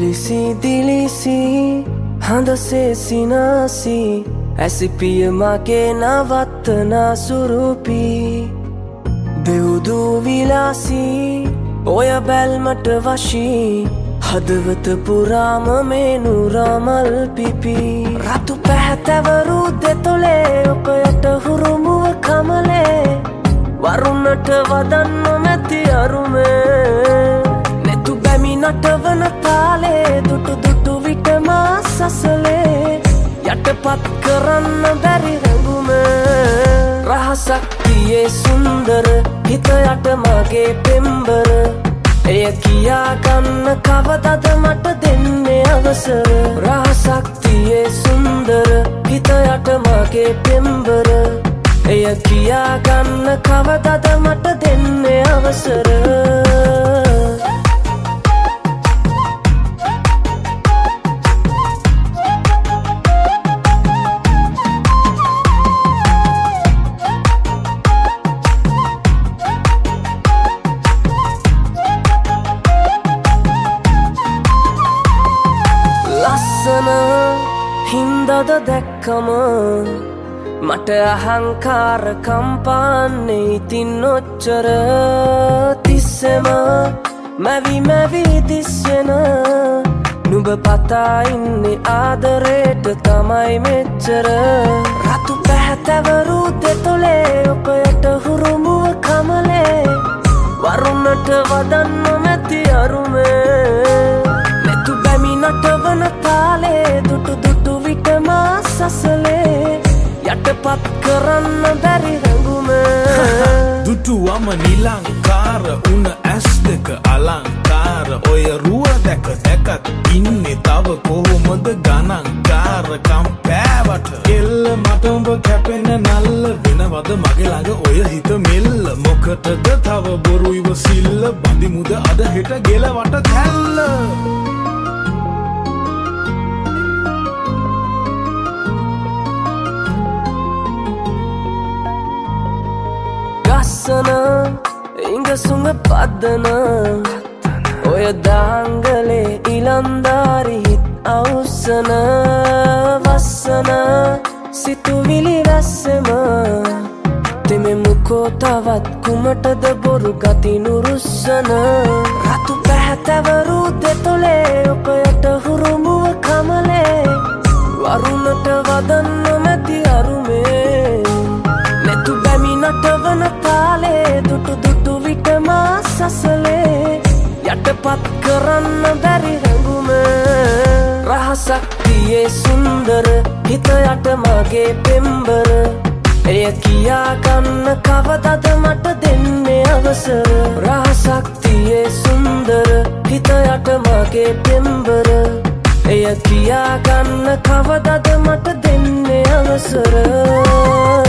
दिलिसी दिलिसी हंदसे सिनासी ऐसी पिय माँ के नवतना सुरूपी बेउदू विलासी ओय बैलमट वशी हदवत पुराम मेनु रामल पिपी रातु පැහැතවරු දෙතොලේ ඔකයට හුරුමුව කමලේ වරුණට වදන්න මැති අරුමේ නෙතු බැමි නටවන තාලේ දුටු දුටු විට මා සසලේ යටපත් කරන්න බැරි රැඟුමේ රහසක් තියේ සුන්දර හිත යට මගේ පෙම්බර එය කියා ගන්න කවදද මට දෙන්නේ අවසර රහසක් තියේ සුන්දර හිත යට මගේ පෙම්බර එය කියා ගන්න කවදද මට දෙන්නේ අවසර හින්දද දැක්කම මට අහංකාර කම්පාන්නේ ඉතින් ඔච්චර තිස්සෙම මැවි මැවි දිස්සෙන නුඹ පතා ඉන්නේ ආදරේට තමයි මෙච්චර රතු පැහැතවරු දෙතොලේ ඔකයට හුරුමුව කමලේ වරුණට වදන්න මැති අරුමේ නෙතු බැමි නටවන තාලේ දුටු දුටු විට මා සසලේ යටපත් කරන්න බැරි රැඟුමේ දුටුවම නිලංකාර උන ඇස් දෙක අලංකාර ඔය රුව දැක දැකත් ඉන්නේ තව කොහොමද ගණන්කාරකම් පෑවට කෙල්ල මට උඹ කැපෙන නල්ල වෙනවද මගේ ළඟ ඔය හිත මෙල්ල මොකටද තව බොරු ඉවසිල්ල බඳිමුද අද හෙට ගෙලවට තැල්ල ගස්සන ඉංගසුඟ පදන ඔය දාංගලේ ඉලන්දාරි හිත් අවුස්සන වස්සන සිතුවිලි රැස්සෙම තෙමෙමුකෝ තවත් කුමටද බොරු ගති නුරුස්සන රතු පැහැතවරු දෙතොලේ ඔකයට හුරුමුව කමලේ වරුණට වදන්න මැති අරුමේ නෙතු බැමි නටවන තාලේ දුටු දුටු විට මා සසලේ යටපත් කරන්න බැරි රැඟුමේ රහසක් තියේ සුන්දර හිත යට මගේ පෙම්බර එය කියා ගන්න කවදද මට දෙන්නේ අවසර රහසක් තියේ සුන්දර හිත යට මගේ පෙම්බර එය කියා ගන්න කවදද මට දෙන්නේ අවසර